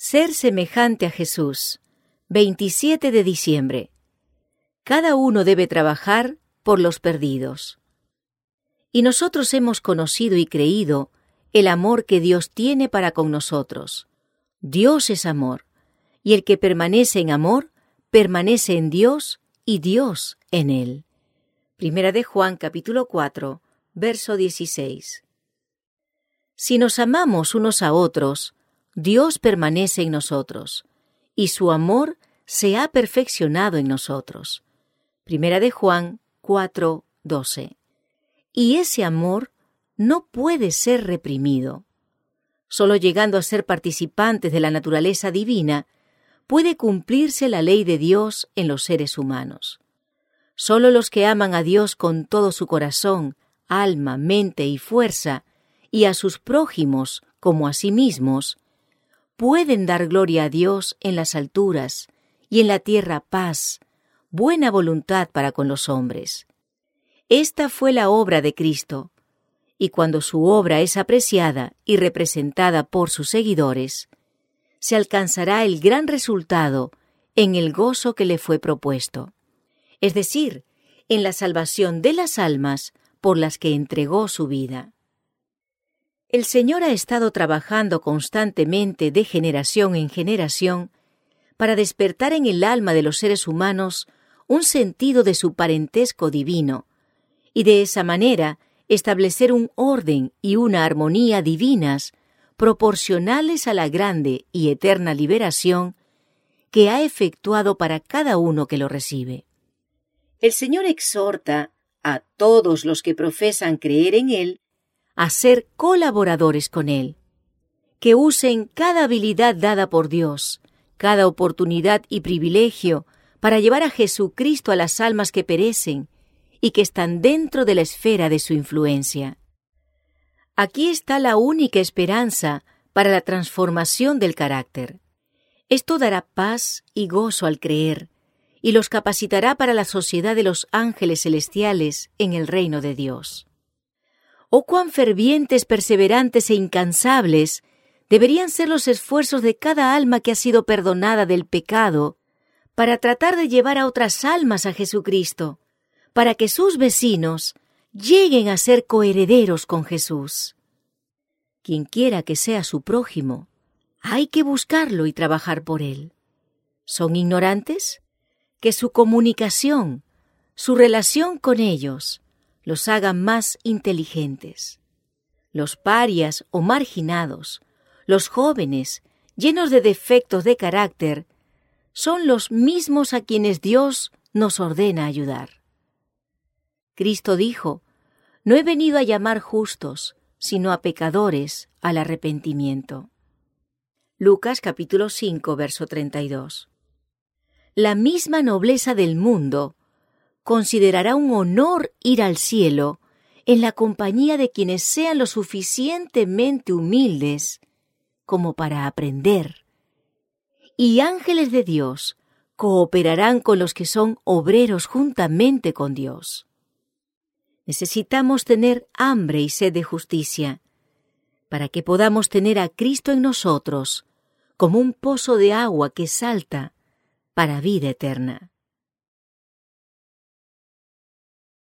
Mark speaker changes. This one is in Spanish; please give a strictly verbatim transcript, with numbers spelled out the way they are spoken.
Speaker 1: Ser semejante a Jesús. veintisiete de diciembre. Cada uno debe trabajar por los perdidos. Y nosotros hemos conocido y creído el amor que Dios tiene para con nosotros. Dios es amor, y el que permanece en amor, permanece en Dios y Dios en él. Primera de Juan, capítulo cuatro, verso dieciséis. Si nos amamos unos a otros, Dios permanece en nosotros, y su amor se ha perfeccionado en nosotros. Primera de Juan cuatro, doce. Y ese amor no puede ser reprimido. Solo llegando a ser participantes de la naturaleza divina, puede cumplirse la ley de Dios en los seres humanos. Solo los que aman a Dios con todo su corazón, alma, mente y fuerza, y a sus prójimos como a sí mismos, pueden dar gloria a Dios en las alturas y en la tierra paz, buena voluntad para con los hombres. Esta fue la obra de Cristo, y cuando su obra es apreciada y representada por sus seguidores, se alcanzará el gran resultado en el gozo que le fue propuesto, es decir, en la salvación de las almas por las que entregó su vida. El Señor ha estado trabajando constantemente de generación en generación para despertar en el alma de los seres humanos un sentido de su parentesco divino y de esa manera establecer un orden y una armonía divinas proporcionales a la grande y eterna liberación que ha efectuado para cada uno que lo recibe. El Señor exhorta a todos los que profesan creer en Él a ser colaboradores con Él, que usen cada habilidad dada por Dios, cada oportunidad y privilegio para llevar a Jesucristo a las almas que perecen y que están dentro de la esfera de su influencia. Aquí está la única esperanza para la transformación del carácter. Esto dará paz y gozo al creer, y los capacitará para la sociedad de los ángeles celestiales en el reino de Dios. ¡Oh, cuán fervientes, perseverantes e incansables deberían ser los esfuerzos de cada alma que ha sido perdonada del pecado para tratar de llevar a otras almas a Jesucristo, para que sus vecinos lleguen a ser coherederos con Jesús! Quien quiera que sea su prójimo, hay que buscarlo y trabajar por él. ¿Son ignorantes? Que su comunicación, su relación con ellos, los haga más inteligentes. Los parias o marginados, los jóvenes, llenos de defectos de carácter, son los mismos a quienes Dios nos ordena ayudar. Cristo dijo: «No he venido a llamar justos, sino a pecadores al arrepentimiento». Lucas capítulo cinco, verso treinta y dos. La misma nobleza del mundo considerará un honor ir al cielo en la compañía de quienes sean lo suficientemente humildes como para aprender. Y ángeles de Dios cooperarán con los que son obreros juntamente con Dios. Necesitamos tener hambre y sed de justicia para que podamos tener a Cristo en nosotros como un pozo de agua que salta para vida eterna.